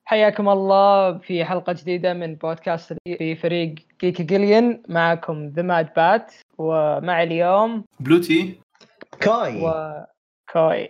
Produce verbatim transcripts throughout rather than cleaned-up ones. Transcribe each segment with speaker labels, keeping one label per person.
Speaker 1: حياكم الله في حلقة جديدة من بودكاست في فريق جيك جيليان. معكم ذا ماد بات، ومع اليوم
Speaker 2: بلوتي
Speaker 1: كاي وكاي.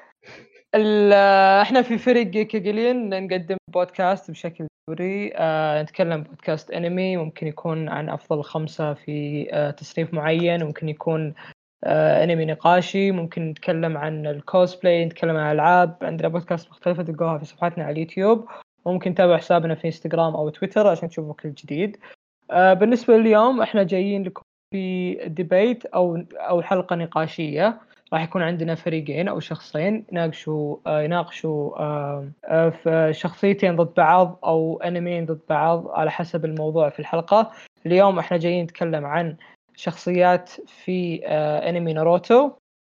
Speaker 1: احنا في فريق جيك جيليان نقدم بودكاست بشكل دوري. آه، نتكلم بودكاست انمي، ممكن يكون عن افضل خمسة في آه، تصنيف معين، ممكن يكون آه، انمي نقاشي، ممكن نتكلم عن الكوسبلاي، نتكلم عن العاب. عندنا بودكاست مختلفة تلقوها في صفحاتنا على اليوتيوب، وممكن تتابع حسابنا في انستغرام او تويتر عشان تشوفوا كل جديد. آه، بالنسبة لليوم احنا جايين لكم في ديبيت او او حلقة نقاشية. راح يكون عندنا فريقين او شخصين يناقشوا آه، يناقشوا آه، آه، في شخصيتين ضد بعض او انميين ضد بعض على حسب الموضوع في الحلقة. اليوم احنا جايين نتكلم عن شخصيات في آه، انمي ناروتو،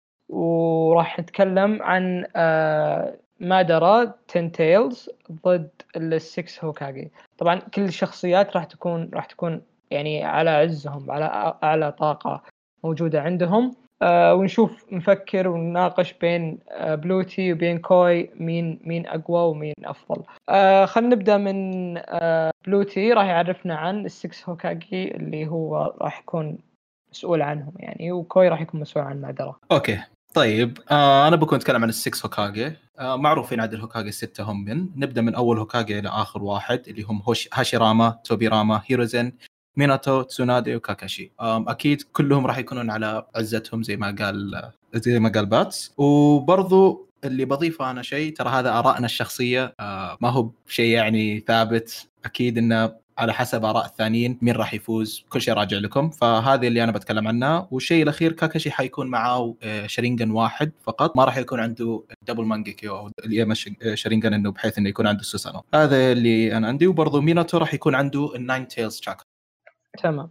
Speaker 1: وراح نتكلم عن آه، مادارا تين تيلز ضد السكس هوكاجي. طبعا كل الشخصيات راح تكون راح تكون يعني على عزهم، على اعلى طاقة موجودة عندهم. آه، ونشوف نفكر ونناقش بين آه، بلوتي وبين كوي مين مين اقوى ومين افضل. آه، خلينا نبدا من آه، بلوتي. راح يعرفنا عن السكس هوكاجي اللي هو راح يكون مسؤول عنهم يعني، وكوي راح يكون مسؤول عن مادارا.
Speaker 2: اوكي طيب، آه انا بكون اتكلم عن السكس هوكاجي. آه معروفين عدد الهوكاجي الستة هم من نبدا من اول هوكاجي الى اخر واحد اللي هم هوش هاشيراما، توبيراما، هيروزن، ميناتو، تسونادي وكاكاشي. آه اكيد كلهم راح يكونون على عزتهم زي ما قال زي ما قال باتس. وبرضو اللي بضيفه انا شيء، ترى هذا ارائنا الشخصيه، آه ما هو شيء يعني ثابت. اكيد انه على حسب آراء الثانيين مين راح يفوز، كل شيء راجع لكم. فهذه اللي أنا بتكلم عنها. والشيء الأخير، كاكاشي حيكون معه شرينجان واحد فقط، ما راح يكون عنده دبل مانجيكيو أو الياما شرينجان، إنه بحيث إنه يكون عنده سوسانو. هذا اللي أنا عندي. وبرضه ميناتو راح يكون عنده الناين تيلز شاكر.
Speaker 1: تمام.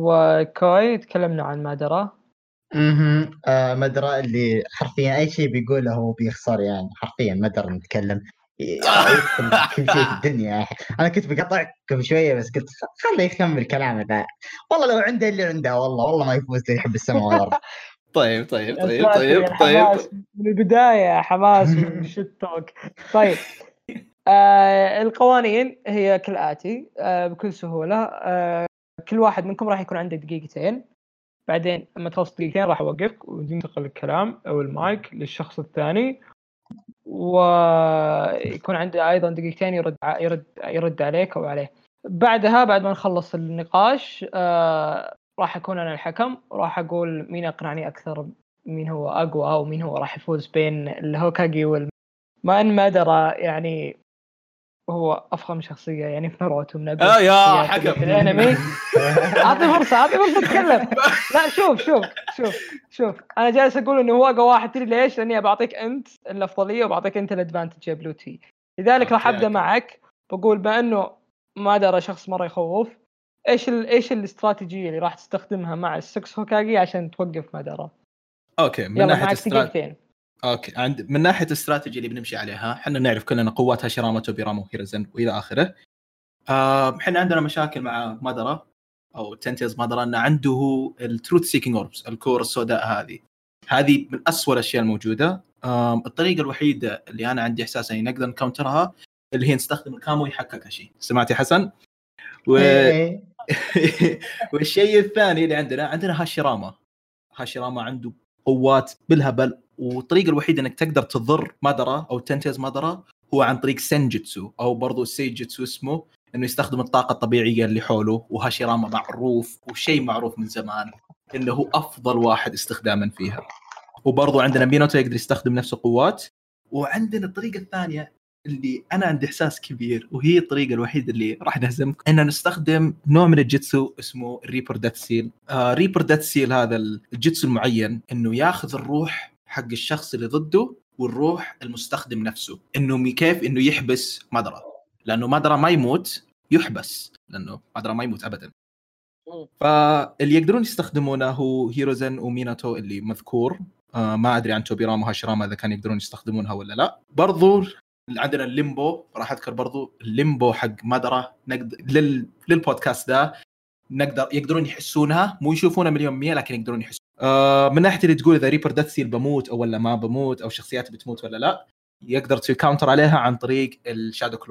Speaker 1: وكاي تكلمنا عن مادارا.
Speaker 3: اها آه مدرى اللي حرفيا اي شيء بيقوله هو بيخسر، يعني حرفيا مدرى نتكلم يدخل كل شيء في الدنيا. انا كنت بقطعكم شويه بس قلت خليه يكمل كلامه ذا. والله لو عنده اللي عنده والله والله ما يفوز اللي يحب السماء والارض.
Speaker 2: طيب طيب طيب طيب
Speaker 1: طيب من البدايه حماس وشت توك. طيب آه القوانين هي كالاتي آه بكل سهوله. آه كل واحد منكم راح يكون عنده دقيقتين، بعدين لما تخلص دقيقتين راح اوقفك وينتقل الكلام او المايك للشخص الثاني، ويكون عنده ايضا دقيقتين يرد يرد يرد عليك او عليه. بعدها بعد ما نخلص النقاش آه راح اكون انا الحكم، وراح اقول مين اقنعني اكثر، مين هو اقوى او مين هو راح يفوز بين الهوكاجي وال ما ان مادارا يعني هو افخم شخصيه يعني في ناروتو من اقوى
Speaker 2: آه يا
Speaker 1: الشخصيات
Speaker 2: حكم
Speaker 1: في الانمي. اعطي فرصه اعطي فرصه اتكلم. لا شوف شوف شوف شوف انا جالس اقول انه هو اقوى واحد. تدري ليش؟ لاني بعطيك انت الافضليه وبعطيك انت الادفانتج يا بلوتي. لذلك راح ابدا معك بقول بانه مادارا شخص مره يخوف. ايش ال... ايش الاستراتيجيه اللي راح تستخدمها مع السكس هوكاجي عشان توقف مادارا؟
Speaker 2: اوكي من
Speaker 1: يلا
Speaker 2: ناحيه
Speaker 1: معك
Speaker 2: استرات...
Speaker 1: دقيقتين.
Speaker 2: اوكي عند من ناحيه الاستراتيجي اللي بنمشي عليها، احنا نعرف كلنا قوات هاشيراما، توبيراما، وهيروزن والى اخره. احنا آه عندنا مشاكل مع مادارا او تنتيز مادارا، انه عنده التروث سيكينج اوربس، الكور السوداء. هذه هذه من أسوأ الاشياء الموجوده. آه الطريقه الوحيده اللي انا عندي احساس اني نقدر نكونترها اللي هي نستخدم الكاموي حق كاكاشي. سمعت يا حسن؟ و... والشيء الثاني اللي عندنا عندنا هاشيراما. هاشيراما عنده قوات بالهبل، والطريقه الوحيده انك تقدر تضر مادارا او تنتيز مادارا هو عن طريق سنجتسو او برضو سيجتسو اسمه، انه يستخدم الطاقه الطبيعيه اللي حوله. وهاشيراما معروف وشيء معروف من زمان انه هو افضل واحد استخداما فيها. وبرضو عندنا مينوتو يقدر يستخدم نفس القوات. وعندنا الطريقه الثانيه اللي انا عندي احساس كبير، وهي الطريقه الوحيده اللي راح نهزمك، ان نستخدم نوع من الجيتسو اسمه ريبر ديث سيل. آه ريبر ديث سيل هذا الجيتسو المعين انه ياخذ الروح حق الشخص اللي ضده والروح المستخدم نفسه، انه كيف انه يحبس مادارا، لانه مادارا ما يموت يحبس، لانه مادارا ما يموت ابدا. فاللي يقدرون يستخدمونه هو هيروزن وميناتو اللي مذكور. آه ما ادري عن توبيراما وهاشيراما اذا كانوا يقدرون يستخدمونها ولا لا. برضو عندنا الليمبو، راح اذكر برضو الليمبو حق مادارا. نقدر لل... للبودكاست ده نقدر يقدرون يحسونها، مو يشوفونها مليون مية لكن يقدرون يحسون. آه من ناحيه اللي تقول اذا ريبر ديث سيل بموت او ولا ما بموت او شخصيات بتموت ولا لا، يقدر تكاونتر عليها عن طريق الشادو كلون.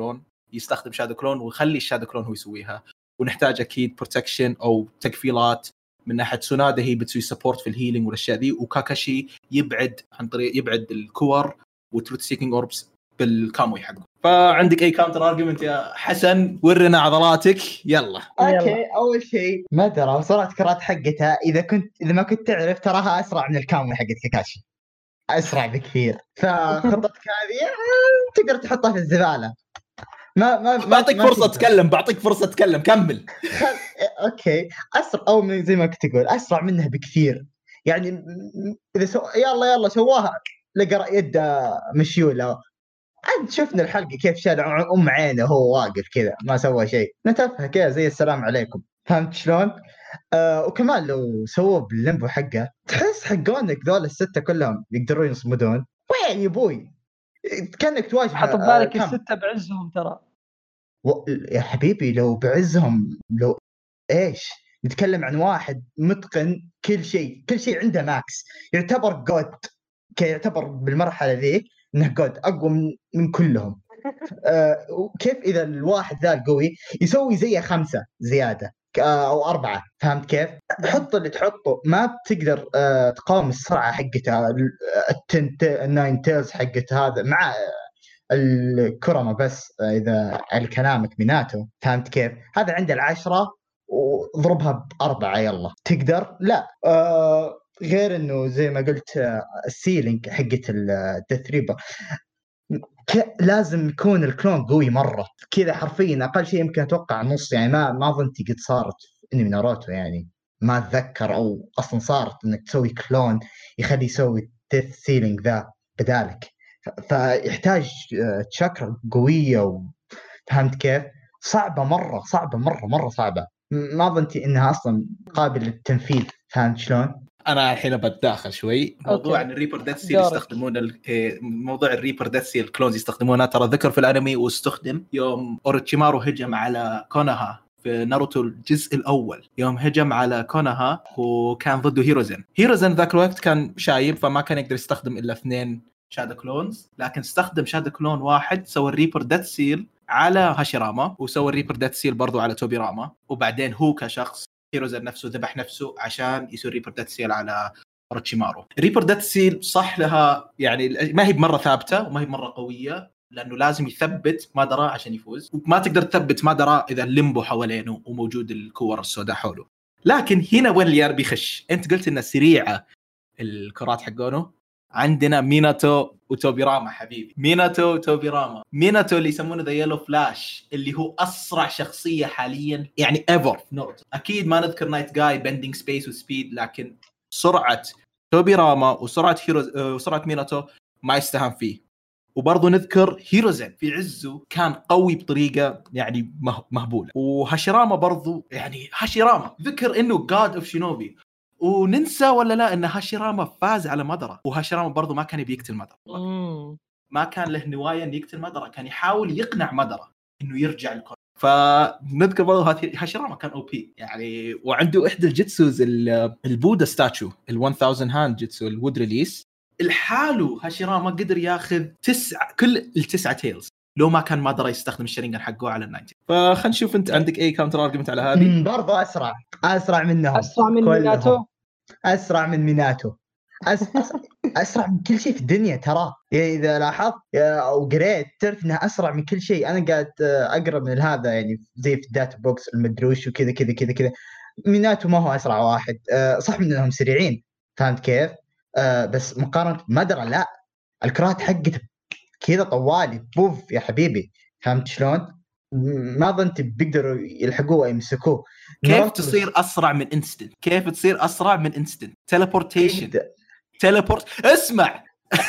Speaker 2: يستخدم شادو كلون ويخلي الشادو كلون هو يسويها. ونحتاج اكيد بروتكشن او تكفيلات من ناحيه تسونادا، هي بتسوي سبورت في الهيلينج والاشياء دي، وكاكاشي يبعد عن طريق يبعد الكور وتروت سيكينج اوربس بالكاموي حقه. فعندك اي كاونتر ارجيومنت يا حسن؟ ورنا عضلاتك يلا.
Speaker 3: اوكي، اول شيء مدرة وسرعه كرات حقتها، اذا كنت اذا ما كنت تعرف تراها اسرع من الكاموي حقت كاكاشي، اسرع بكثير. فخطتك هذه تقدر تحطها في الزباله. ما ما
Speaker 2: بعطيك
Speaker 3: ما
Speaker 2: فرصه تتكلم، بعطيك فرصه تتكلم، كمل.
Speaker 3: خل... اوكي، اسرع او من زي ما كنت تقول اسرع منها بكثير. يعني اذا سو... يلا يلا سواها لقى يد مشيوله. عاد شفنا الحلقه كيف شال ام عينه وهو واقف كذا ما سوى شيء، نتفه كذا زي السلام عليكم. فهمت شلون؟ آه وكمان لو سووا باللمبو حقه تحس حقونك ذول السته كلهم يقدرون يصمدون. وين يا ابوي؟ كانك تواجه
Speaker 1: حط ببالك آه السته بعزهم ترى.
Speaker 3: و... يا حبيبي لو بعزهم، لو ايش نتكلم عن واحد متقن كل شيء، كل شيء عنده ماكس، يعتبر جود، يعتبر بالمرحله ذيك انه جود اقوى من, من كلهم. آه وكيف اذا الواحد ذا القوي يسوي زيه خمسه زياده او اربعه؟ فهمت كيف؟ حط اللي تحطه ما بتقدر آه تقاوم السرعه حقتها، التنت الناين تيلز حقت هذا مع الكرمه. بس اذا على كلامك ميناتو، فهمت كيف؟ هذا عنده العشره وضربها باربعه يلا تقدر. لا آه غير انه زي ما قلت آه السيلينج حقت الديث ريبر لازم يكون الكلون قوي مره كذا، حرفيا اقل شيء يمكن اتوقع نص. يعني ما ما ظنتي قد صارت انمي ناروتو، يعني ما اتذكر او اصلا صارت انك تسوي كلون يخلي يسوي ديث سيلينج ذا بدالك. فيحتاج تشاكرا قويه، وفهمت كيف؟ صعبه مره، صعبه مره مره صعبه. ما ظنتي انها اصلا قابله للتنفيذ. فهمت شلون؟
Speaker 2: انا الحين بتداخل شوي. موضوع ان الريبر ديث سيل يستخدمون موضوع الريبر ديث سيل كلونز يستخدمونها، ترى ذكر في الانمي واستخدم يوم اوروتشيمارو هجم على كوناها في ناروتو الجزء الاول. يوم هجم على كوناها وكان ضده هيروزن. هيروزن ذاك الوقت كان شايب فما كان يقدر يستخدم الا اثنين شادو كلونز، لكن استخدم شادو كلون واحد، سوى الريبر ديث سيل على هاشيراما، وسوى الريبر ديث سيل برضو على توبيراما، وبعدين هو كشخص هيروزن نفسه ذبح نفسه عشان يسوي ريبر ديث سيل على اوروتشيمارو. ريبر ديث سيل صح لها يعني ما هي بمره ثابته وما هي مره قويه، لانه لازم يثبت مادرا عشان يفوز، وما تقدر تثبت مادرا اذا الليمبو حوالينه وموجود الكور السوداء حوله. لكن هنا وين اللي بيخش؟ انت قلت انها سريعه الكرات حقونه. عندنا ميناتو وتوبيراما حبيبي، ميناتو وتوبيراما. ميناتو اللي يسمونه ذا يلو فلاش، اللي هو اسرع شخصيه حاليا يعني ايفر في ناروتو. اكيد ما نذكر نايت جاي بندنج سبيس وسبيد، لكن سرعه توبيراما وسرعه هيروز وسرعه ميناتو ما يستهان فيه. وبرضه نذكر هيروزن في عزه كان قوي بطريقه يعني مهبوله. وهاشيراما برضه يعني هاشيراما ذكر انه جاد اوف شينوبي، وننسى ولا لا ان هاشيراما فاز على مادرا. وهاشيراما برضو ما كان بيقتل مادرا، ما كان له نوايا ان يقتل مادرا، كان يحاول يقنع مادرا انه يرجع الكون. فنذكر برضو هاشيراما كان او بي يعني، وعنده احدى الجيتسوز البودا ستاتشو ال1000 هاند جيتسو الوود ريليس. الحالو هاشيراما قدر ياخذ تسعة كل التسعة تيلز لو ما كان مادرا يستخدم الشرينجان حقه على الناينتي. فخلينا نشوف انت عندك اي كاونتر ارجيومنت على هذه.
Speaker 3: برضو اسرع اسرع منهم،
Speaker 1: اسرع من ميناتو،
Speaker 3: اسرع من ميناتو، أس... اسرع من كل شيء في الدنيا ترى. يعني اذا لاحظت او قريت تعرف انها اسرع من كل شيء. انا قاعد اقرب من هذا يعني زي في الداتا بوكس المدروش وكذا كذا كذا كذا. ميناتو ما هو اسرع واحد، صح من انهم سريعين، فهمت كيف؟ بس مقارنه بمادرا لا، الكرات حقته كذا طوالي بوف يا حبيبي. فهمت شلون؟ ما ظنت بيقدروا يلحقوه يمسكوه.
Speaker 2: كيف تصير اسرع من انستنت؟ كيف تصير اسرع من انستنت؟ تيليبورتيشن تيليبورت. اسمع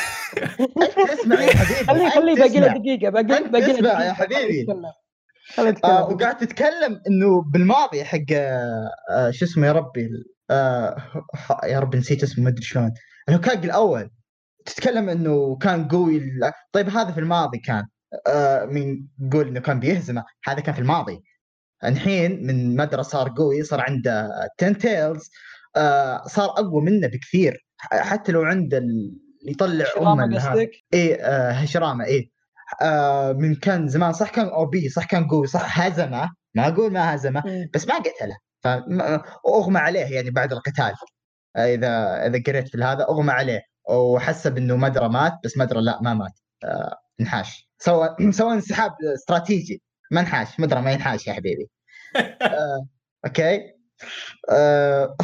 Speaker 3: اسمع يا حبيبي،
Speaker 1: خلي خلي باقي له دقيقه، باقي باقي له
Speaker 3: دقيقه يا حبيبي.
Speaker 1: آه
Speaker 3: وقاعد تتكلم انه بالماضي حق آه شو اسمه يا ربي آه يا رب نسيت اسمه ما ادري شلون، الهوكاج الاول. تتكلم انه كان قوي. طيب هذا في الماضي كان آه من قول انه كان بيهزمه، هذا كان في الماضي. الحين من مدرسة صار قوي، صار عنده تن تيلز، آه صار اقوى منه بكثير. حتى لو عنده اللي يطلع امه لها ايه آه هشرامه ايه آه من كان زمان صح كان او بي صح كان قوي صح هزمه ما اقول ما هزمه بس ما قتله فاغمى عليه يعني بعد القتال. اذا اذا قريت في هذا اغمى عليه وحسب انه مدرة مات بس مدرة لا ما مات آه انحاش سوى سوى انسحاب استراتيجي ما انحاش مدرة ما ينحاش يا حبيبي. آه اوكي آه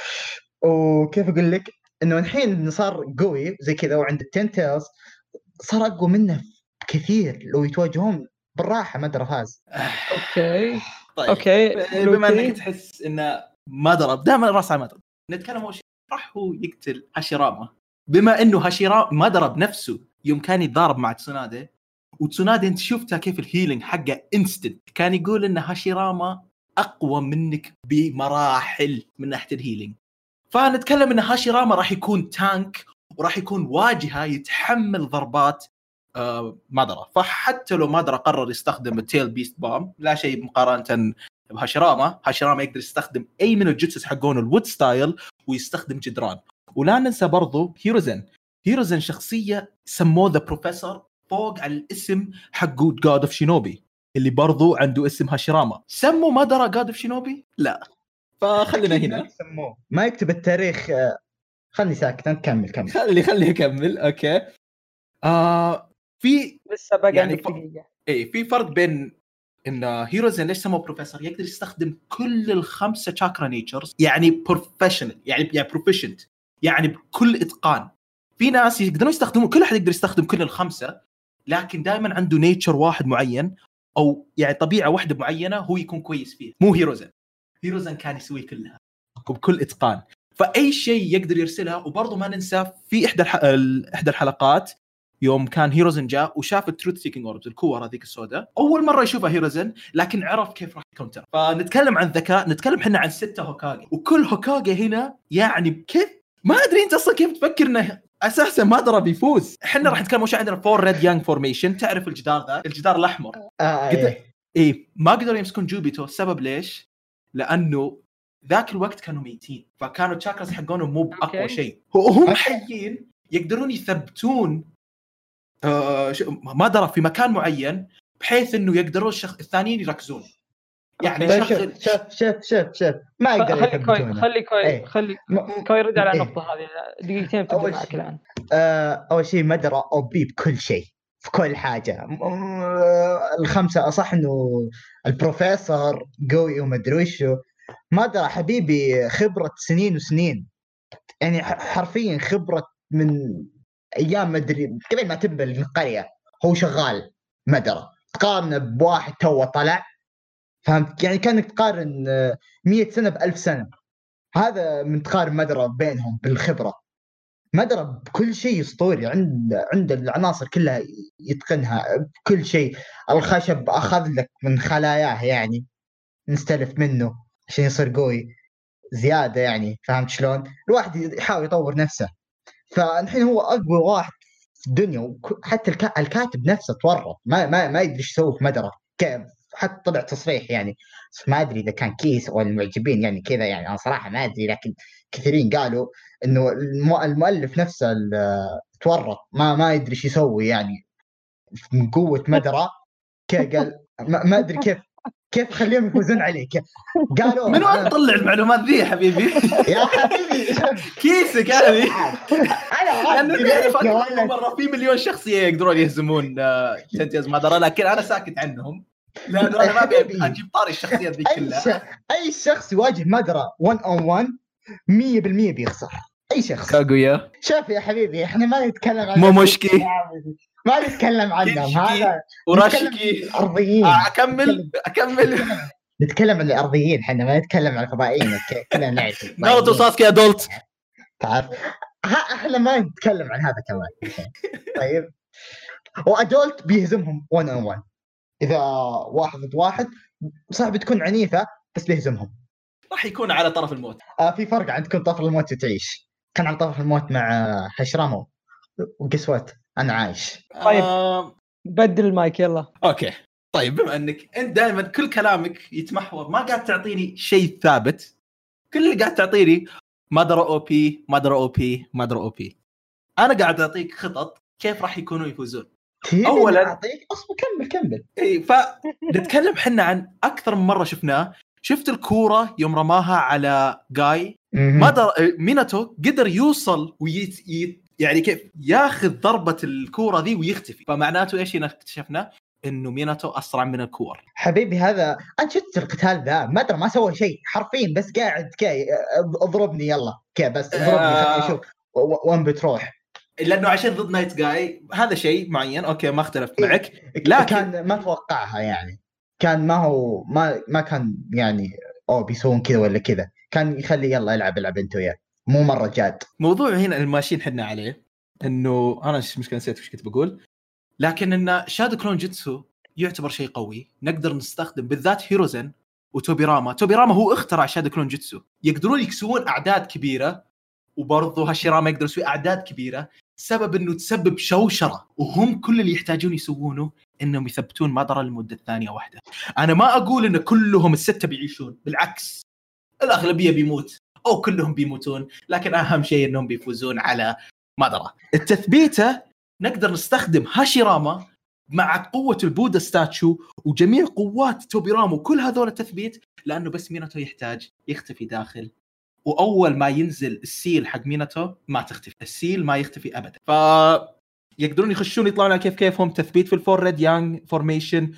Speaker 3: وكيف اقول لك انه الحين صار قوي زي كذا وعند التين تيلز صار اقوى منه كثير لو يتواجهون بالراحه مدرة فاز.
Speaker 1: اوكي
Speaker 2: طيب
Speaker 1: اوكي
Speaker 2: بما
Speaker 1: لوكي.
Speaker 2: انك تحس انه ما ضرب دائما راس على ما ضرب نتكلم اول شيء راح هو يقتل هاشيراما بما انه هاشيراما ما ضرب نفسه يوم كان يتضارب مع تسونادي وتسونادي انت شفتها كيف الهيلينج حقه انستنت كان يقول ان هاشيراما اقوى منك بمراحل من ناحيه الهيلينج. فنتكلم ان هاشيراما راح يكون تانك وراح يكون واجهه يتحمل ضربات آه مادرا. فحتى لو مادرا قرر يستخدم التيل بيست بام لا شيء مقارنه بهاشيراما. هاشيراما يقدر يستخدم اي من الجوتسوس حقون الوود ستايل ويستخدم جدران. ولا ننسى برضو هيروزن. هيروزن شخصيه سموه ذا بروفيسور فوق على الاسم حق جود اوف شينوبي اللي برضو عنده اسم هاشيراما. سموا مادرا جاد اوف شينوبي؟ لا. فخلينا هنا
Speaker 3: ما, ما يكتب التاريخ. خلني ساكت نكمل كمل
Speaker 2: خلي خلي اكمل. اوكي آه في
Speaker 1: لسه باقي
Speaker 2: يعني
Speaker 1: عندك
Speaker 2: ف...
Speaker 1: دقيقه.
Speaker 2: اي في فرق بين ان هيروزن ليش سموه بروفيسور يقدر يستخدم كل الخمسه تشاكرا نيتشرز يعني بروفيشنال يعني يعني بروفيشنت يعني بكل اتقان. في ناس يقدرون يستخدمون كل احد يقدر يستخدم كل الخمسه لكن دائما عنده نيتشر واحد معين او يعني طبيعه واحده معينه هو يكون كويس فيه. مو هيروزن. هيروزن كان يسوي كلها وبكل اتقان فاي شيء يقدر يرسلها. وبرضه ما ننسى في احدى الح... احدى الحلقات يوم كان هيروزن جاء وشاف التروث سيكينج اوربز الكور هذيك السوداء اول مره يشوفها هيروزن لكن عرف كيف راح يكونتر. فنتكلم عن ذكاء نتكلم احنا عن ستة هوكاجي وكل هوكاجي هنا يعني كيف ما ادري انت اصلا كيف تفكر انه اساسا ما ضرب يفوز. احنا راح نتكلم وش عندنا فور ريد يانج فورميشن تعرف الجدار ذا الجدار الاحمر
Speaker 3: آه
Speaker 2: قد...
Speaker 3: إيه.
Speaker 2: ايه ما قدروا يمسكون جوبيتو. السبب ليش؟ لانه ذاك الوقت كانوا ميتين فكانوا تشاكرز حقونهم مو باقوى شيء. هم حيين يقدرون يثبتون آه ما ضرب في مكان معين بحيث انه يقدرون الشخص الثانيين يركزون يعني
Speaker 3: شغل شوف شوف شوف شوف ما يقدر يثبتونه.
Speaker 1: خلي كوي
Speaker 3: ايه.
Speaker 1: خلي
Speaker 3: م...
Speaker 1: كوي يرد على
Speaker 3: إيه.
Speaker 1: النقطه هذه دقيقتين تبدا معك الان.
Speaker 3: آه اول شيء مدرة او بي بكل شيء في كل حاجه. الخمسه اصح انه البروفيسور قوي ومدري وشو مدرة حبيبي خبره سنين وسنين يعني حرفيا خبره من ايام مدري قبل ما تبدا القريه هو شغال مدرة. تقارن بواحد تو طلع فهمت يعني كانك تقارن مية سنه بألف سنه. هذا من تقارن مدرة بينهم بالخبره. مدرة بكل شيء اسطوري عند عند العناصر كلها يتقنها بكل شيء. الخشب اخذ لك من خلاياه يعني نستلف منه عشان يصير قوي زياده يعني فهمت شلون؟ الواحد يحاول يطور نفسه فالحين هو اقوى واحد في الدنيا. حتى الكا... الكاتب نفسه تورط ما ما ما يدري ايش يسوي في مدرة كيف. حتى طلع تصريح يعني ما ادري اذا كان كيس او المعجبين يعني كذا يعني انا صراحه ما ادري لكن كثيرين قالوا انه المؤلف نفسه تورط ما ما يدري ايش يسوي يعني من قوه مدرة. كيف قال ما, ما ادري كيف كيف خليهم يفوزون عليك. قالوا
Speaker 2: من وين تطلع المعلومات ذي يا حبيبي؟
Speaker 3: يا حبيبي
Speaker 2: كيسك هذه
Speaker 3: انا
Speaker 2: لانه مره في مليون شخصيه يقدرون يهزمون تنتيز مادرا لكن انا ساكت عنهم لانه انا ما ابي اجيب طاري الشخصيات ذي كلها.
Speaker 3: اي شخص يواجه مادرة واحد أون واحد مية بالمية بيخسر. اي شخص
Speaker 2: كاغويا
Speaker 3: شوف يا حبيبي احنا ما نتكلم عن
Speaker 2: موموشكي
Speaker 3: ما نتكلم عنهم هذا
Speaker 2: وراشكي
Speaker 3: ارضيين.
Speaker 2: اكمل اكمل
Speaker 3: نتكلم عن الارضيين احنا ما نتكلم عن الفضائيين. كلنا نعرف
Speaker 2: ناروتو ساسكي ادولت
Speaker 3: تعرف احنا ما نتكلم عن هذا كمان. طيب وادولت بيهزمهم واحد أون واحد اذا واحد ضد واحد صح بتكون عنيفه بس بيهزمهم.
Speaker 2: راح يكون على طرف الموت.
Speaker 3: آه في فرق عندكم طرف الموت وتعيش. كان على طرف الموت مع هاشيراما وقسوت انا عايش.
Speaker 1: طيب آه... بدل المايك يلا.
Speaker 2: اوكي طيب بما انك انت دائما كل كلامك يتمحور ما قاعد تعطيني شيء ثابت. كل اللي قاعد تعطيني مادرا او بي مادرا او بي مادرا او بي. انا قاعد اعطيك خطط كيف راح يكونوا يفوزون. اولا
Speaker 3: اعطيك اصبر كمل كمل
Speaker 2: اي فنتكلم حنا عن اكثر من مره شفناه. شفت الكوره يوم رماها على جاي ما در... ميناتو قدر يوصل ويت يت... يعني كيف ياخذ ضربه الكوره ذي ويختفي. فمعناته ايش هنا اكتشفنا انه ميناتو اسرع من الكور.
Speaker 3: حبيبي هذا انت شفت القتال ذا ما ادري ما سوى شيء حرفيا بس قاعد كاي اضربني يلا كذا بس اضربني خليني اشوف وين بتروح.
Speaker 2: لانه عشان ضد نايت جاي هذا شيء معين اوكي ما اختلفت معك لكن
Speaker 3: كان ما توقعها يعني كان ما هو ما ما كان يعني او بيسوون كذا ولا كذا كان يخلي يلا يلعب العب انت وياه مو مره جاد.
Speaker 2: موضوع هنا الماشين حنا عليه انه انا مش مشكله نسيت وش كنت بقول لكن ان شادو كلون جيتسو يعتبر شيء قوي نقدر نستخدم بالذات هيروزن وتوبيراما. توبيراما هو اخترع شادو كلون جيتسو يقدرون يكسوون اعداد كبيره وبرضه هاشيراما يقدر يسوي اعداد كبيره سبب انه تسبب شوشره وهم كل اللي يحتاجون يسوونه انهم يثبتون مادرا لمده ثانيه واحده. انا ما اقول ان كلهم السته بيعيشون بالعكس الاغلبيه بيموت او كلهم بيموتون لكن اهم شيء انهم بيفوزون على مادرا. التثبيته نقدر نستخدم هاشيراما مع قوه البودا ستاتشو وجميع قوات توبيراما وكل هذول التثبيت لانه بس ميناتو يحتاج يختفي داخل واول ما ينزل السيل حق ميناتو ما تختفي السيل ما يختفي ابدا. ف يقدرون يخشون يطلعون كيف كيفهم تثبيت في الفور ريد يانج فورميشن.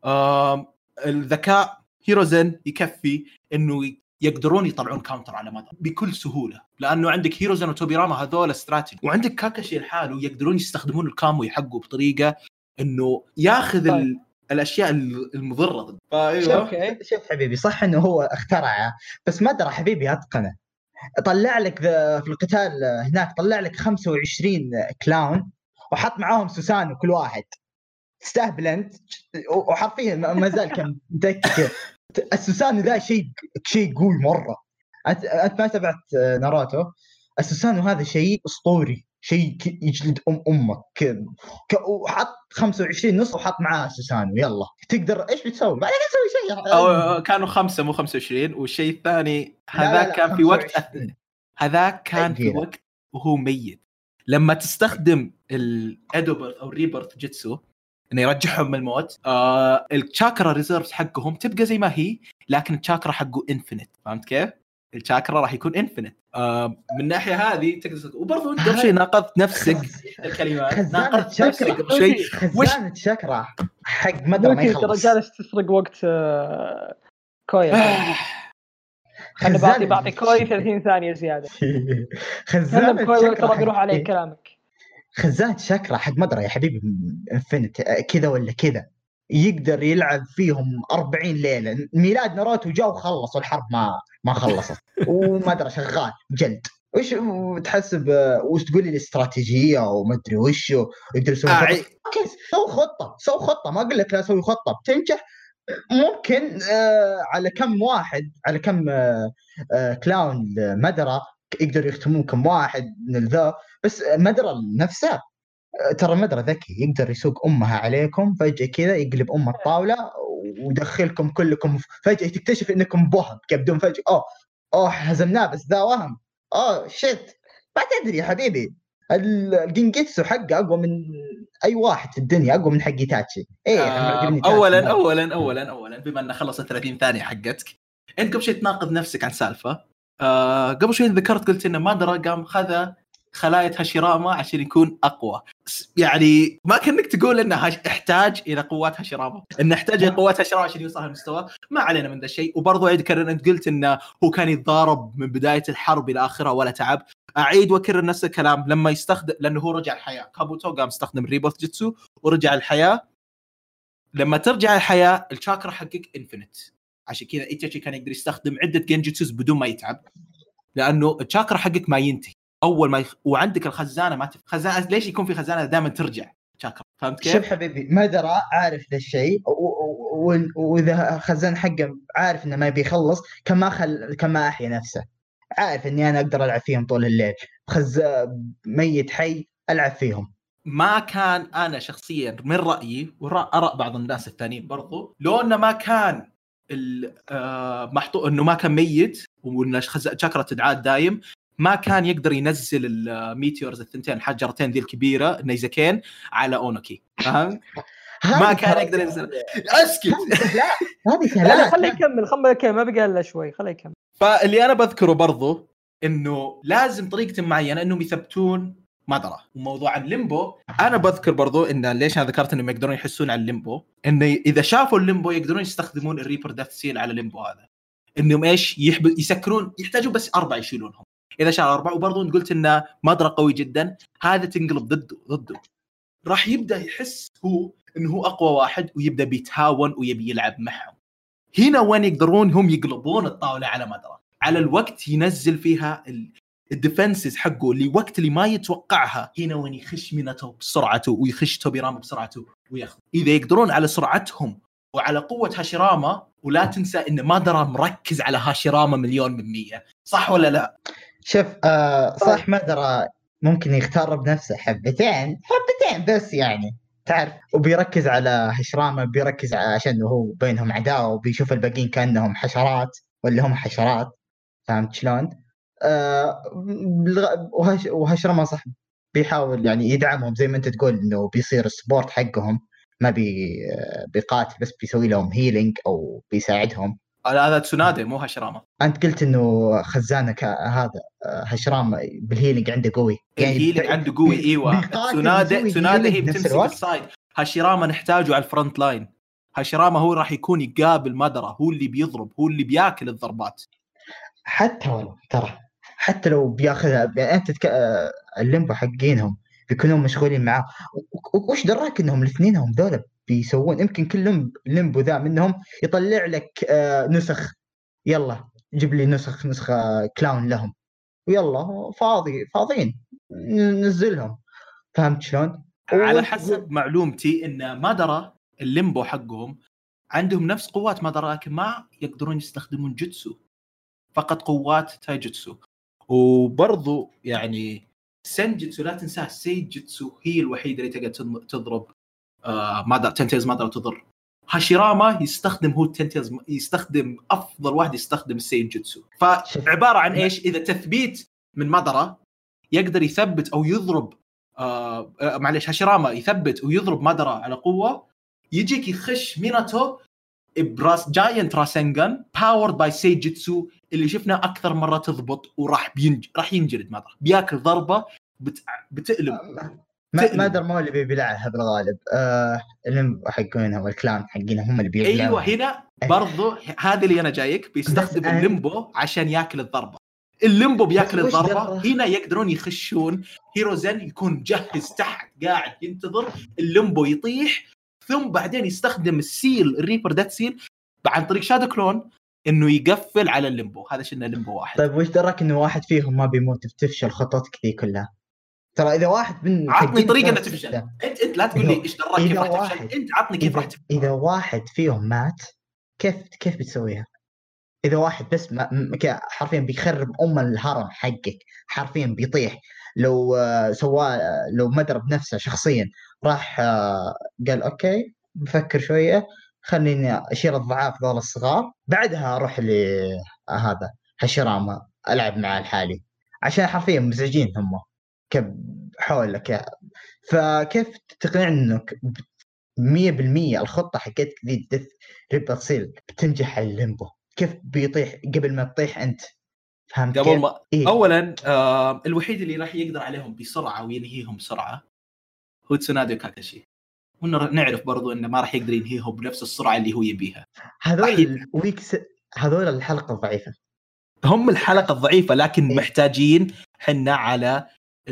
Speaker 2: الذكاء هيروزن يكفي انه يقدرون يطلعون كاونتر على مادرا بكل سهوله لانه عندك هيروزن وتوبيراما هذول استراتيجي وعندك كاكاشي الحاله يقدرون يستخدمون الكامو يحقوا بطريقه انه ياخذ ال... الاشياء المضره ضد.
Speaker 3: فايوه شوف حبيبي صح انه هو اخترعه بس ما ادري حبيبي اتقنه. طلع لك في القتال هناك طلع لك خمسة وعشرين كلاون وحط معاهم سوسانو كل واحد تستهبل انت وحرفيا ما زال كان متأكد السوسانو ذا شيء شيء قوي مره. انت ما تبعت ناروتو السوسانو هذا شيء اسطوري شيء يجلد ام امك ك... وحط خمسة وعشرين نص وحط معاه سوسانو يلا تقدر ايش بتسوي بعدين تسوي شيء
Speaker 2: أو كانوا خمسة مو خمسة وعشرين والشيء الثاني هذا كان في وقت هذا كان في وقت وهو ميت لما تستخدم الادوبرت او ريبرت جيتسو انه يرجعهم من الموت. آه الشاكرا ريزيرفز حقهم تبقى زي ما هي لكن الشاكرا حقه انفينيت. فهمت كيف؟ الشاكرا راح يكون انفينيت. آه من الناحيه هذه تقدر وبرضه انت قبل شيء ناقضت نفسك الكلمات ناقضت نفسك قبل شيء.
Speaker 3: خزانة الشاكرا حق مدري ما يخلص.
Speaker 1: انت جالس تسرق وقت كويس. خلنا بعطي بعطي كوي ثلاثين ثانيه زياده. خزانة كوي ترى بيروح عليك كلامك.
Speaker 3: خزانة شاكرا حق مدري يا حبيبي انفينيت كذا ولا كذا يقدر يلعب فيهم أربعين ليله. ميلاد ناروتو جاء وخلص والحرب ما ما خلصت وما ادري شغال جلد. وش تحسب وش تقول لي الاستراتيجيه وما ادري وش يقدر يسوي
Speaker 2: آه
Speaker 3: خطه. سو خطه سو خطه ما اقول لك لا اسوي خطه بتنجح ممكن آه على كم واحد على كم آه آه كلاون مدرة يقدر يختمون كم واحد من ذا بس مدرة نفسه ترى مدرة ذكي يقدر يسوق أمها عليكم فجأة كذا يقلب أم الطاولة ويدخلكم كلكم فجأة تكتشف إنكم بوهم بدون فجأة أوه أوه هزمناه بس ذا وهم أوه شيت ما تدري يا حبيبي الجينجيتسو حقه أقوى من أي واحد في الدنيا أقوى من حق تاتشي. إيه
Speaker 2: آه أولا أولا أولا أولا بما أن خلصت ثلاثين ثانية حقتك أنت قبل شيء تناقض نفسك عن سالفة. آه قبل شيء ذكرت قلت إن مادرا قام خذ خلايا هاشيراما عشان يكون أقوى. يعني ما كأنك تقول إنه احتاج إلى قوات هاشيراما إنه احتاج إلى قوات هاشيراما عشان يوصل هالمستوى. ما علينا من ذا الشيء. وبرضو أعيد كرر أنت قلت إنه هو كان يتضارب من بداية الحرب إلى آخرها ولا تعب. أعيد وكرر نفس الكلام لما يستخدم لأنه هو رجع الحياة. كابوتو قام استخدم ريبوث جيتسو ورجع الحياة. لما ترجع الحياة الشاكرا حقك إنفينيت عشان كذا إيتشي كان يقدر يستخدم عدة جينجيتسوس بدون ما يتعب لأنه الشاكرا حقك ما ينتهي أول ما يخ... وعندك الخزانة ما تف... خزانة ليش يكون في خزانة دائما ترجع شاكرا. فهمت كيف؟
Speaker 3: شوف حبيبي مدرة عارف ذا الشيء وإذا خزان حقه عارف إنه ما بيخلص كما خل كما أحيا نفسه عارف إني أنا أقدر ألعب فيهم طول الليل خز ميت حي ألعب فيهم.
Speaker 2: ما كان أنا شخصيا من رأيي وأرى بعض الناس الثانيين برضو لو أنه ما كان محطوط إنه ما كان ميت وإن شاكرا تدعاد دايم ما كان يقدر ينزل الميتيورز الثنتين الحجرتين ذي الكبيره النيزكين على اونوكي، فاهم؟ ما كان يقدر ينزل. اسكت
Speaker 3: لا هذه
Speaker 1: لا
Speaker 3: سهلات.
Speaker 1: خليه يكمل خليه يكمل ما بقى الا شوي خليه يكمل.
Speaker 2: فاللي انا بذكره برضو انه لازم طريقه معينه انهم يثبتون مدرة. وموضوع الليمبو انا بذكر برضو ان ليش انا ذكرت انهم يقدرون يحسون على الليمبو، انه اذا شافوا الليمبو يقدرون يستخدمون الريبر ديث سيل على الليمبو هذا، انهم ايش يحب يسكرون، يحتاجوا بس اربعه يشيلونهم. اذا شال اربعه وبرضو قلت انه مدرة قوي جدا، هذا تنقلب ضده ضده راح يبدا يحس هو انه هو اقوى واحد ويبدا بيتهاون ويبي يلعب معهم. هنا وين يقدرون هم يقلبون الطاوله على مدرة، على الوقت ينزل فيها الديفنسز حقه اللي وقت اللي ما يتوقعها. هنا وين يخش ميناتو بسرعته ويخش توبيراما بسرعته وياخذ. اذا يقدرون على سرعتهم وعلى قوه هاشيراما، ولا تنسى ان مادرا مركز على هاشيراما مليون بالمية، صح ولا لا؟
Speaker 3: شوف آه صح، مادرا ممكن يختار بنفسه حبتين حبتين بس يعني تعرف، وبيركز على هاشيراما، بيركز عشان هو بينهم عداوه وبيشوف الباقيين كانهم حشرات ولا هم حشرات، فهمت شلون؟ آه وهاشيراما صح بيحاول يعني يدعمهم زي ما انت تقول، انه بيصير السبورت حقهم، ما بي بيقاتل بس بيسوي لهم هيلينج او بيساعدهم.
Speaker 2: هذا تسونادي مو هاشيراما.
Speaker 3: انت قلت انه خزانك هذا هاشيراما بالهيلينج عنده قوي،
Speaker 2: يعني الهيلينج عنده قوي. ايوه تسونادي تسونادي هي بتمسك السايد، هاشيراما نحتاجه على الفرونت لاين. هاشيراما هو راح يكون يقابل مادرا، هو اللي بيضرب، هو اللي بياكل الضربات.
Speaker 3: حتى ولو ترى حتى لو بياخذها يعني انت تك... الليمبو حقينهم بيكونوا مشغولين معاه، وش دراك انهم الاثنين هم ذولا بيسوون، يمكن كلهم ليمبو ذا منهم يطلع لك نسخ، يلا جيب لي نسخ نسخة كلاون لهم ويلا فاضي فاضيين ننزلهم، فهمت شلون؟
Speaker 2: على حسب معلومتي ان مادرا الليمبو حقهم عندهم نفس قوات مادرا، لكن ما يقدرون يستخدمون جوتسو، فقط قوات تايجوتسو. وبرضو يعني سنجتسو لا تنساه، سيجتسو هي الوحيدة اللي تقدر تضرب آه مادرا تنتيز مادرا تضر. هاشيراما يستخدم هو التنتيز، يستخدم أفضل واحد يستخدم السيجتسو. فعبارة عن إيش؟ إذا تثبيت من مادرا يقدر يثبت أو يضرب آه معلش هاشيراما يثبت ويضرب مادرا على قوة، يجيك يخش ميناتو براس جاينت راسنجان باورد باي سيجتسو اللي شفنا اكثر مره تضبط، وراح بينج... راح ينجلد مادرا، بياكل ضربه بت... بتقلب
Speaker 3: ما ما ادري مو اللي بيبلعها بالغالب، آه اللي حقينها والكلان حقينها هم اللي بيبلعها.
Speaker 2: ايوه هنا برضو هذا اللي انا جايك بيستخدم الليمبو عشان ياكل الضربه. الليمبو بياكل الضربه، هنا يقدرون يخشون هيروزن يكون مجهز تحت قاعد ينتظر الليمبو يطيح، ثم بعدين يستخدم السيل الريبر دات سيل عن طريق شادو كلون انه يقفل على الليمبو. هذا شنو الليمبو واحد.
Speaker 3: طيب وش دراك انه واحد فيهم ما بيموت بتفشل خطتك ذي كلها؟ ترى اذا واحد من
Speaker 2: عطني طريقه انها تفشل. انت انت لا تقول لي ايش دراك كيف راح تفشل، انت عطني كيف راح تفشل.
Speaker 3: اذا واحد فيهم مات كيف كيف بتسويها؟ اذا واحد بس ما حرفيا بيخرب ام الهرم حقك، حرفيا بيطيح. لو سوى لو مدر بنفسه شخصيا راح قال اوكي بفكر شويه خليني اشيل الضعاف ذول الصغار، بعدها اروح لهذا هاشيراما العب مع الحالي، عشان حرفيا مزعجين هم حولك. فكيف تقنعني انك مية بالمية الخطه حقتك ذي الدث ريبر سيل بتنجح على الليمبو؟ كيف بيطيح قبل ما تطيح انت؟ فهمت
Speaker 2: قبل
Speaker 3: كيف؟
Speaker 2: ما إيه؟ اولا آه الوحيد اللي راح يقدر عليهم بسرعه وينهيهم بسرعه هو تسونادي وكاكاشي، ونعرف برضو انه ما راح يقدر ينهيهم بنفس السرعه اللي هو يبيها.
Speaker 3: هذول الويكس، هذول الحلقه الضعيفه،
Speaker 2: هم الحلقه الضعيفه، لكن
Speaker 3: إيه؟
Speaker 2: محتاجين حنا على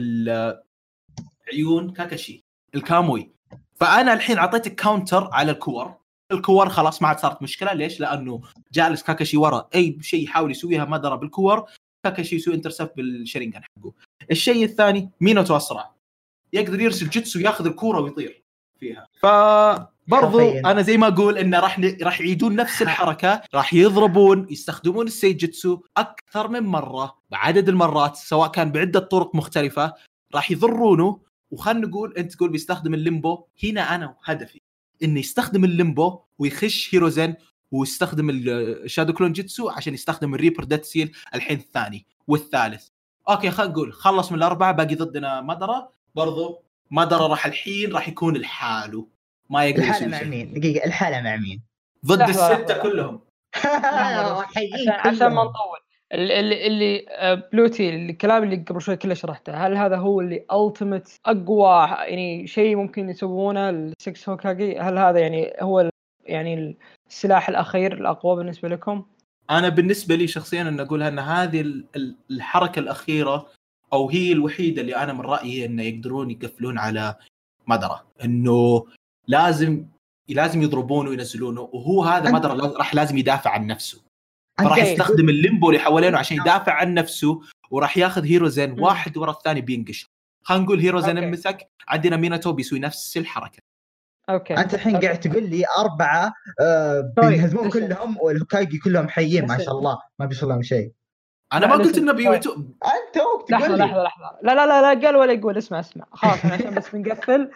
Speaker 2: عيون كاكاشي الكاموي. فانا الحين اعطيتك كاونتر على الكور، الكور خلاص ما عاد صارت مشكله. ليش؟ لانه جالس كاكاشي ورا اي شيء يحاول يسويها ما ضرب الكور، كاكاشي يسوي انترسبت بالشرينجان حقه. الشيء الثاني مينوتو اسرع، يقدر يرسل جيتسو ياخذ الكوره ويطير فيها. فبرضو انا زي ما اقول انه راح ن... راح يعيدون نفس الحركه، راح يضربون يستخدمون السيجيتسو اكثر من مره بعدد المرات، سواء كان بعده طرق مختلفه راح يضرونه. وخلنا نقول انت تقول بيستخدم الليمبو، هنا انا هدفي انه يستخدم الليمبو ويخش هيروزن ويستخدم الشادو كلون جيتسو عشان يستخدم الريبر دات سيل الحين الثاني والثالث. اوكي خلينا نقول خلص من الاربعه باقي ضدنا مادرا، برضو مادرا راح الحين راح يكون الحاله ما يقدر
Speaker 3: الحالة
Speaker 2: يسوي
Speaker 3: مع
Speaker 2: شيء
Speaker 3: مين؟ دقيقة، الحالة مع مين؟
Speaker 2: ضد
Speaker 1: لحظة،
Speaker 2: السته
Speaker 1: لحظة.
Speaker 2: كلهم.
Speaker 1: لحظة بس.
Speaker 3: حيين
Speaker 1: عشان عشان ما
Speaker 3: كلهم.
Speaker 1: نطول، اللي اللي, اللي آه، بلوتي الكلام اللي قبل شوي كله شرحته، هل هذا هو اللي التيمت اقوى يعني شيء ممكن يسوونه السكس هوكاجي؟ هل هذا يعني هو ال- يعني السلاح الاخير الاقوى بالنسبه لكم؟
Speaker 2: انا بالنسبه لي شخصيا ان اقولها ان هذه ال- ال- الحركه الاخيره او هي الوحيده اللي انا من رايي انه يقدرون يقفلون على مادرا، انه لازم لازم يضربونه وينزلونه، وهو هذا
Speaker 3: أنت-
Speaker 2: مادرا لاز- راح لازم يدافع عن نفسه،
Speaker 3: أنت
Speaker 2: فراح
Speaker 1: أوكي.
Speaker 2: يستخدم الليمبو اللي حوالينه عشان يدافع عن نفسه، وراح ياخذ هيروزن
Speaker 1: مم.
Speaker 2: واحد ورا الثاني بينقش. خلينا نقول هيروزن
Speaker 1: أوكي.
Speaker 2: مسك، عندنا ميناتو بيسوي نفس الحركه.
Speaker 1: اوكي
Speaker 3: أنت الحين
Speaker 1: أوكي.
Speaker 3: قاعد تقول لي أربعة آه
Speaker 1: طيب،
Speaker 3: بينهزمون
Speaker 1: listen.
Speaker 3: كلهم والهوكايجي كلهم حيين ما
Speaker 1: listen.
Speaker 3: شاء الله ما بيصير لهم شيء.
Speaker 2: انا
Speaker 1: لا،
Speaker 2: ما قلت
Speaker 1: listen.
Speaker 2: انه
Speaker 1: طيب.
Speaker 2: بيوتو.
Speaker 3: أنت توك
Speaker 1: لحظه
Speaker 3: تقول لي
Speaker 1: لحظه لحظه لا لا لا لا قال ولا يقول. اسمع اسمع خلاص، انا عشان بس بنقفل.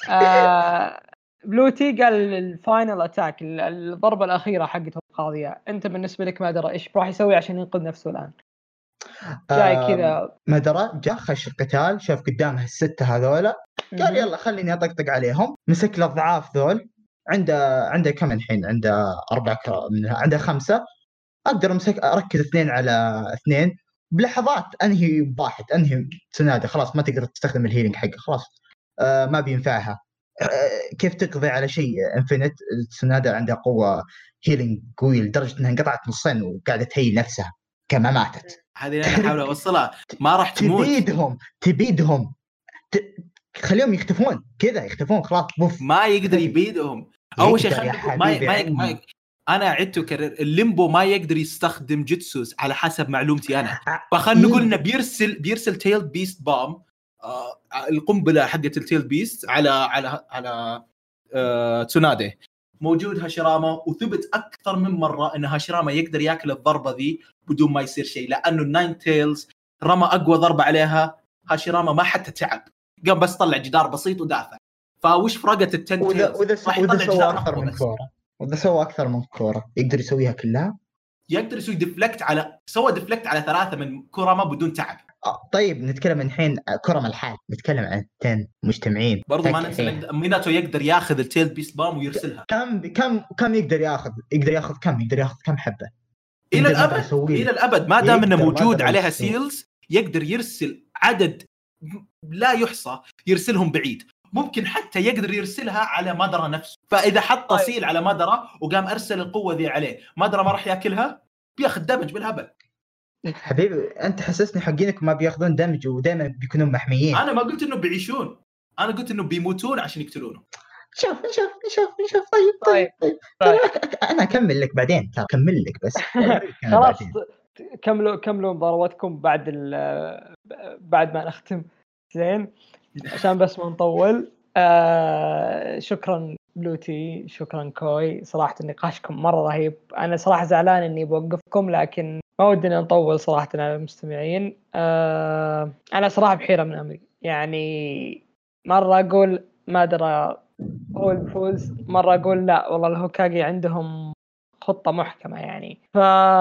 Speaker 1: آه بلوتي قال الفاينل اتاك، الضربه الاخيره حقته القاضيه، انت بالنسبه لك ما ادري ايش راح يسوي عشان ينقذ نفسه الان؟ جاي
Speaker 3: آه
Speaker 1: كذا.
Speaker 3: مدرة جاء خش القتال، شاف قدامه الستة هذولا، قال يلا خليني أطقطق عليهم. مسك الأضعاف ذول، عنده عنده كم الحين؟ عنده أربعة ك- منها عنده خمسة. أقدر أمسك أركز اثنين على اثنين بلحظات، أنهي بواحد، أنهي تسونادا خلاص ما تقدر تستخدم الهيلينج حقه خلاص. آه ما بينفعها. آه كيف تقضي على شيء انفينيت؟ تسونادا عنده قوة هيلينج قوية لدرجة أنها انقطعت نصين وقاعدة تهيل نفسها كما ماتت.
Speaker 2: هذه اللي انا احاول اوصلها، ما راح تموت.
Speaker 3: تبيدهم تبيدهم ت... خليهم يختفون كذا، يختفون خلاص بوف.
Speaker 2: ما يقدر يبيدهم. اول شيء
Speaker 3: يقدر
Speaker 2: خلينا
Speaker 3: يا
Speaker 2: نقول ما ي...
Speaker 3: حبيبي
Speaker 2: ما, ي... ما
Speaker 3: عمي.
Speaker 2: ي... انا عدت وكرر الليمبو ما يقدر يستخدم جيتسوس على حسب معلومتي انا، فخلنا نقول انه بيرسل بيرسل تيل بيست بام، آه القنبله حقت التيل بيست على على على آه تسونادي. موجود هاشيراما، وثبت اكثر من مره ان هاشيراما يقدر ياكل الضربه ذي بدون ما يصير شيء، لانه الناين تيلز رمى اقوى ضربه عليها، هاشيراما ما حتى تعب، قام بس طلع جدار بسيط ودافع. فوش فرقت التن
Speaker 3: وذا
Speaker 2: تيلز؟
Speaker 3: وذا
Speaker 2: راح
Speaker 3: وذا
Speaker 2: يطلع
Speaker 3: سوى
Speaker 2: جدار
Speaker 3: اكثر
Speaker 2: أقوى
Speaker 3: من
Speaker 2: بس.
Speaker 3: كوره، وذا سوى اكثر من كوره، يقدر يسويها كلها.
Speaker 2: يقدر يسوي ديفلكت على سوى ديفلكت على ثلاثه من كوراما بدون تعب.
Speaker 3: آه طيب نتكلم الحين كره الحال، نتكلم عن التن مجتمعين.
Speaker 2: برضو ما
Speaker 3: تك
Speaker 2: ننسى
Speaker 3: فيها.
Speaker 2: ميناتو يقدر ياخذ التيل بيست بام ويرسلها
Speaker 3: كم كم كم يقدر ياخذ؟ يقدر ياخذ كم؟ يقدر ياخذ كم حبه؟
Speaker 2: الى
Speaker 3: يقدر ما
Speaker 2: الابد
Speaker 3: يسوي
Speaker 2: الى
Speaker 3: له.
Speaker 2: الابد ما دام انه
Speaker 3: يقدر، ما
Speaker 2: موجود
Speaker 3: أدري
Speaker 2: عليها
Speaker 3: إيش يسوي.
Speaker 2: سيلز يقدر يرسل عدد لا يحصى، يرسلهم بعيد، ممكن حتى يقدر يرسلها على مادرا نفسه. فاذا حط
Speaker 1: طيب.
Speaker 2: سيل على مادرا وقام ارسل القوه ذي عليه، مادرا ما راح ياكلها، بياخذ دمج بالهبل.
Speaker 3: حبيبي انت حسسني حقينك ما بياخذون دمج ودائما بيكونون محميين.
Speaker 2: انا ما قلت انه بيعيشون، انا قلت انه بيموتون عشان يقتلونه.
Speaker 3: شوف شوف شوف شوف طيب طيب طيب,
Speaker 1: طيب.
Speaker 3: انا اكمل لك بعدين، ترى اكمل لك بس
Speaker 1: خلاص كملوا كملوا مباراتكم بعد بعد ما نختم زين، عشان بس ما نطول. آه شكرا بلوتي، شكرا كوي، صراحة نقاشكم مرة رهيب. أنا صراحة زعلان إني بوقفكم، لكن ما ودنا نطول صراحة على المستمعين. آه أنا صراحة بحيرة من أمري، يعني مرة أقول ما أدري هو الفوز، مرة أقول لا والله الهوكاجي عندهم خطة محكمة يعني. ف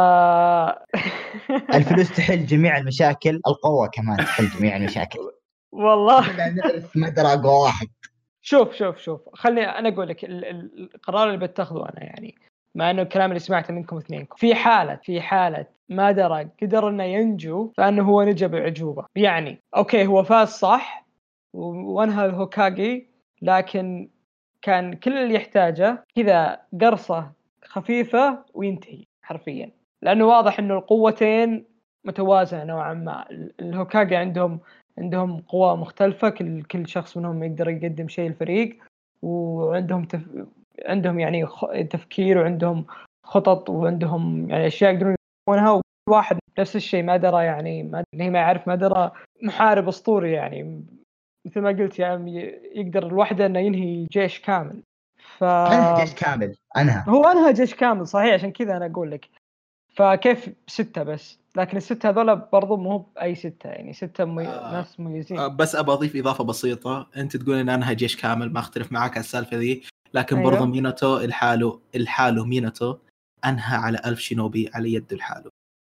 Speaker 3: الفلوس تحل جميع المشاكل، القوة كمان تحل جميع المشاكل.
Speaker 1: والله
Speaker 3: نعرف ما ادري اقوى واحد.
Speaker 1: شوف شوف شوف خليني انا اقول لك ال- ال- القرار اللي بتاخذه انا، يعني مع انه الكلام اللي سمعته منكم اثنينكم، في حاله في حاله ما درى قدر انه ينجو، فانه هو نجا بعجوبه. يعني اوكي هو فاز صح وانهى الهوكاجي، لكن كان كل اللي يحتاجه كذا قرصه خفيفه وينتهي حرفيا، لانه واضح انه القوتين متوازنه نوعا ما. ال- الهوكاجي عندهم عندهم قوى مختلفة، كل كل شخص منهم يقدر يقدم شيء الفريق، وعندهم تف... عندهم يعني خ... تفكير، وعندهم خطط، وعندهم يعني أشياء يقدرون يسوونها. وكل واحد نفس الشيء ما درى، يعني ما اللي ما يعرف ما درى محارب أسطوري، يعني مثل ما قلت يعني يقدر الوحدة إنه ينهي جيش كامل. ف
Speaker 3: انهى جيش كامل، انهى
Speaker 1: هو أنهى جيش كامل صحيح، عشان كذا أنا أقول لك. فكيف ستة بس؟ لكن الستة هذولا برضو مو بأي ستة، يعني ستة مي...
Speaker 2: آه
Speaker 1: ناس مميزين.
Speaker 2: آه بس أبى أضيف إضافة بسيطة. أنت تقول إن أنها جيش كامل، ما أختلف معك على السالفة ذي، لكن
Speaker 1: أيوه.
Speaker 2: برضو ميناتو الحاله الحاله ميناتو أنهى على ألف شينوبي على يد الحاله.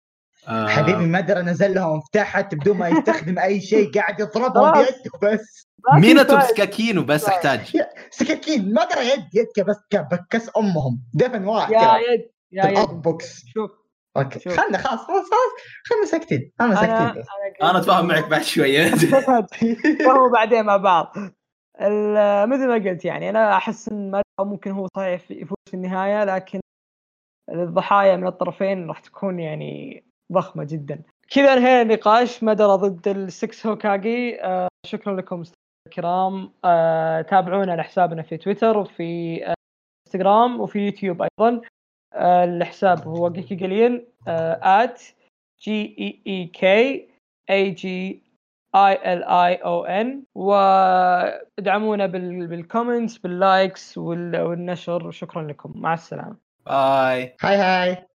Speaker 2: آه،
Speaker 3: حبيبي مدرة نزل لهم مفتاحات بدون ما يستخدم اي شيء، قاعد يضربهم بيده بس.
Speaker 1: ما في
Speaker 2: ميناتو
Speaker 1: فايدة.
Speaker 2: بسكاكين وبس احتاج.
Speaker 3: سكاكين مدرة يد يد كبس بكس امهم دفن واحد
Speaker 1: يا
Speaker 3: كذا
Speaker 1: يد
Speaker 3: في
Speaker 1: يا
Speaker 3: الاب
Speaker 1: يد
Speaker 3: بوكس.
Speaker 1: شوف
Speaker 3: اوكي
Speaker 1: شوف.
Speaker 3: خلنا خلاص خلاص خلاص خلنا ساكتين خلنا
Speaker 1: انا
Speaker 3: ساكتين بس.
Speaker 1: انا
Speaker 2: انا اتفاهم معك بعد شويه.
Speaker 1: فهو بعدين مع بعض. ال- مثل ما قلت يعني انا احس ان ما ممكن هو صحيح يفوز في النهايه، لكن الضحايا من الطرفين راح تكون يعني ضخمه جدا. كذا انهينا النقاش مدرة ضد السكس هوكاجي. آه شكرا لكم مستمعينا الكرام. آه تابعونا على حسابنا في تويتر وفي آه انستغرام وفي يوتيوب ايضا. آه الحساب هو جيكي جليون آه at g e e k a g i l i o n، وادعمونا بال بالكومنتس باللايكس وال- والنشر. شكرا لكم، مع السلامه.
Speaker 2: باي.
Speaker 3: هاي هاي.